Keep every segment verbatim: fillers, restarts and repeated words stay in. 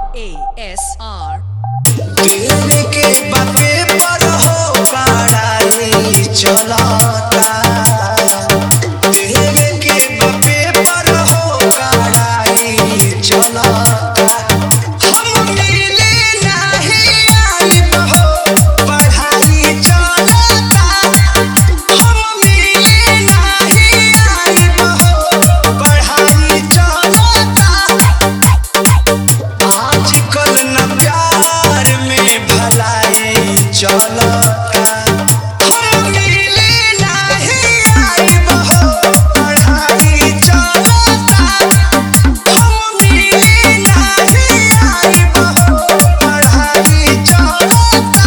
A S R तेरे के बापे पर हो पढ़ाई चलता। तेरे के बापे पर हो पढ़ाई चलता। हम मिले नहीं आइब हो पढ़ाई चलता। हम मिले नहीं आइब हो पढ़ाई चलता। आजकल न प्यार में भलाई चलता। हम मिले नहीं आइब हो पढ़ाई चलता। हम मिले नहीं आइब हो पढ़ाई चलता।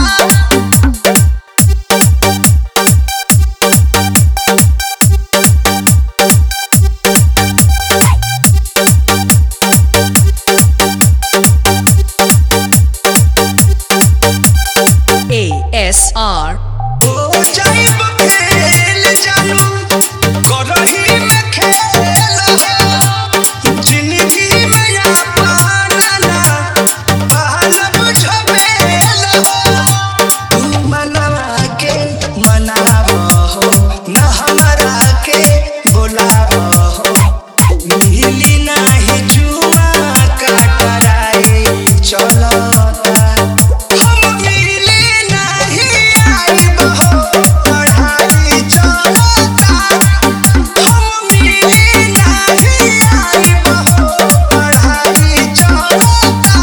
A S R हो जाइब खेल जानू करही में खेल हो। जिंदगी में या पाना ना पहलब झमेल हो। तू मना के मनाव हो ना हमरा के बुलाव हो। मिली नाही जुआ कटराई चलता। हम मिले नहीं आइब हो पढ़ाई चलता। हम मिले नहीं आइब हो पढ़ाई चलता।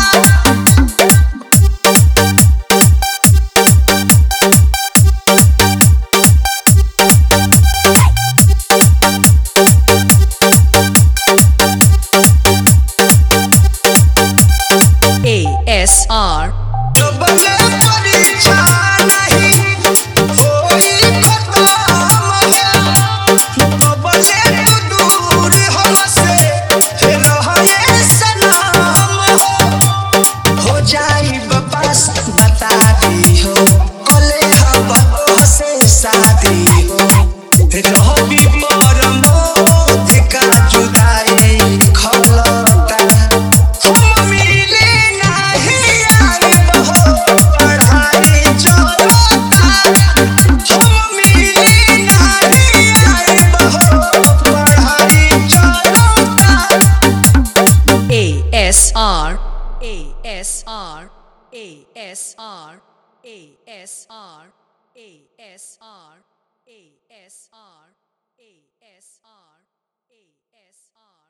A S R डबले परीक्षा नहीं होई खत्म हो। डबले तू दूर हमसे रहे सनम हो। हो जाइब पास बता दी हो कले हम से शादी हो। रहबी पर मोद का जुदाई खलता। हम मिले नहीं आइब हो पढ़ाई चलता। हम मिले नहीं आइब हो पढ़ाई चलता। A S R A S R A S R A S R A S R A S R A S R A S R